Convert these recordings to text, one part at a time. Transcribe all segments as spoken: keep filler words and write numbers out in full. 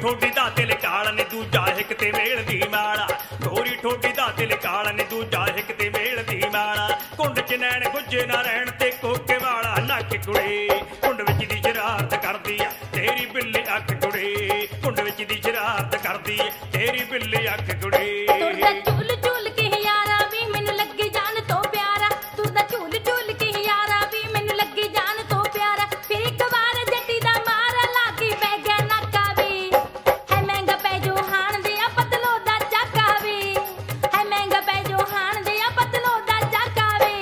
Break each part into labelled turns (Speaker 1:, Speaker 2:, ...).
Speaker 1: ठोडी दा दिल काल ने दूजा हिक ते मेल दी माला गोरी ठोडी दा दिल काल ने दूजा हिक ते मेल दी माला कुंड च नैन गुज्जे ना रहन ते कोके वाला नक कुड़े कुंड विच दी शरारत करदी आ तेरी बिल्ली अख कुड़े कुंड विच दी शरारत करदी तेरी बिल्ली अख कुड़े
Speaker 2: झूल झूल के यारा वी मैनू लगी जान तो प्यारा तुरदा झूल झूल के यारा वी मैनू लगी जान तो प्यारा फिर एक बार जट्टी दा मारा लागी पै गया नाका वी है महंगा पै जो हाण दे पतलो दा चाका वी है महंगा पै जो हाण दे पतलो दा चाका वी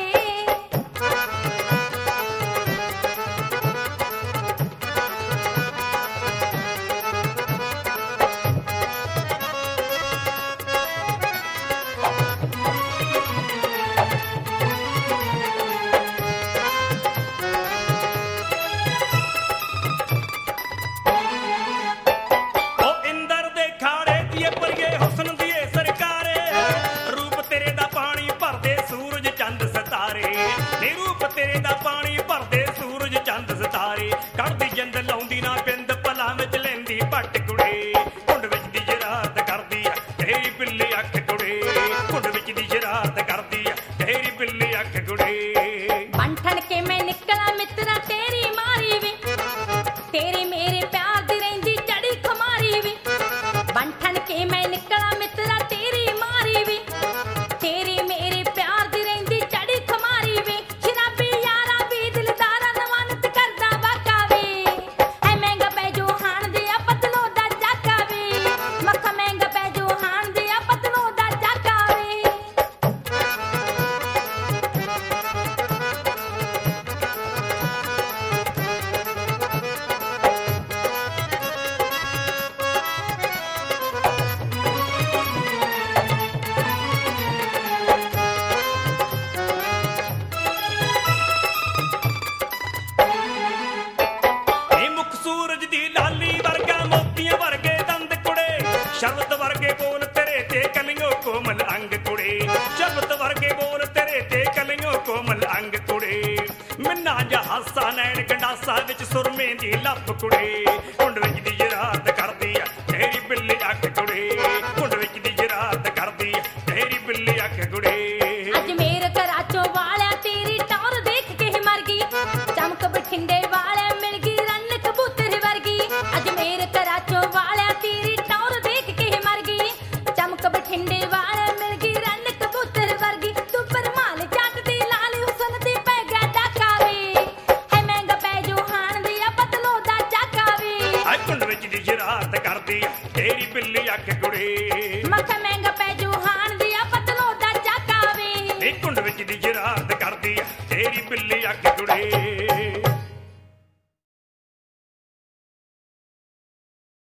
Speaker 1: तेरे दा पानी भरदे सूरज चंद सितारे कड़दी जिंद लाउंदी ना बिंद भला विच लैंदी पट कुड़े कुंड विच दी शरारत करदी आ तेरी बिल्ली अख कुड़े कुंड विच दी शरारत करदी आ तेरी बिल्ली अख कुड़े
Speaker 2: बंठन के मैं निकला मित्रा तेरी मारी वी तेरे मेरे प्यार दी रहिंदी चढ़ी खुमारी वी बंठन के मैं निकला मित्रा तेरी मारी वी तेरे मेरे प्यार दी रहिंदी चढ़ी खुमारी वी
Speaker 1: शब्द वर्गे बोल तेरे ते कलियों कोमल अंग कुड़े शब्द वर्गे बोल तेरे ते कलियों कोमल अंग कुड़े मिन्ना जा हासा नैन गंडासा विच सुरमे दी लप कुड़े कुंड विच दी शरारत करदी आ तेरी बिल्ली अख कुड़े कुंड विच दी शरारत करदी आ तेरी बिल्ली अख कुड़े
Speaker 2: अजमेर कराचो वाला तेरी टौर देख के ही मर गई चमक बठिंडे वाले मिल गई रन कबूतर वर्गी अजमेर कराचो वाला तेरी बठिंडे वाले मिल गई रन कबूतर वर्गी तू परमाल जट दी लाल हुसन दी पै गया डाका वे है महंगा पै जो हाण दी पतलो दा चाका वे
Speaker 1: आ कुंड विच दी शरारत करदी तेरी बिल्ली अख कुड़े
Speaker 2: मख महंगा पै जो हाण दी पतलो दा चाका वे
Speaker 1: कुंड विच दी शरारत करदी तेरी बिल्ली अख कुड़े।